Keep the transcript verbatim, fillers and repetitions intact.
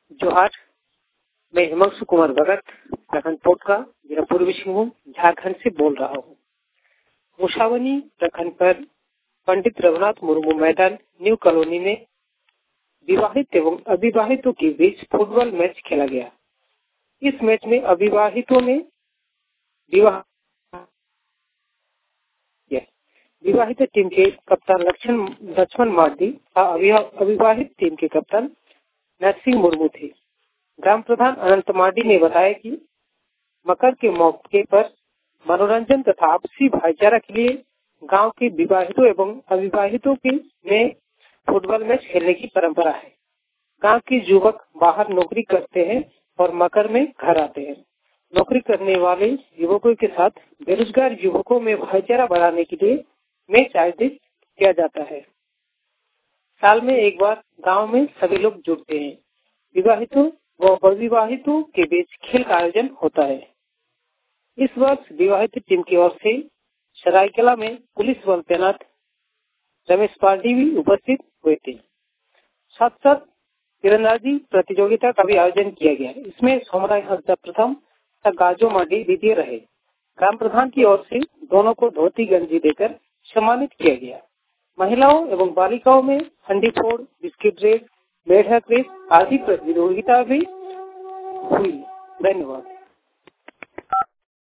जोहार। मैं हिमांशु कुमार भगत प्रखंड पोटका जिला पूर्वी सिंहभूम झारखंड से बोल रहा हूँ। मुसावनी प्रखंड पर पंडित रघुनाथ मुर्मू मैदान न्यू कॉलोनी में विवाहित एवं अविवाहितों के बीच फुटबॉल मैच खेला गया। इस मैच में अविवाहितों ने विवाह विवाहित टीम के कप्तान लक्ष्मण लक्ष्मण मार्डी और अविवाहित टीम के कप्तान नरसिंह मुर्मू थे। ग्राम प्रधान अनंत मार्डी ने बताया कि मकर के मौके पर मनोरंजन तथा आपसी भाईचारा के लिए गांव के विवाहितों एवं अविवाहितों के में फुटबॉल मैच खेलने की परंपरा है। गांव के युवक बाहर नौकरी करते हैं और मकर में घर आते हैं। नौकरी करने वाले युवकों के साथ बेरोजगार युवकों में भाईचारा बढ़ाने के लिए मैच आयोजित किया जाता है। साल में एक बार गांव में सभी लोग जुटते हैं। विवाहितों व अविवाहितों के बीच खेल का आयोजन होता है। इस वर्ष विवाहित टीम की ओर से सरायकला में पुलिस बल तैनात रमेश पांडे भी उपस्थित हुए थे। साथ साथ तीरंदाजी प्रतियोगिता का भी आयोजन किया गया। इसमें सोमराय हंसदा प्रथम तथा गाजो माडी द्वितीय रहे। ग्राम प्रधान की ओर से दोनों को धोती गंजी देकर सम्मानित किया गया। महिलाओं एवं बालिकाओं में हंडी फोड़, बिस्किट रेस, मेढक रेस आदि प्रतियोगिता भी हुई। धन्यवाद।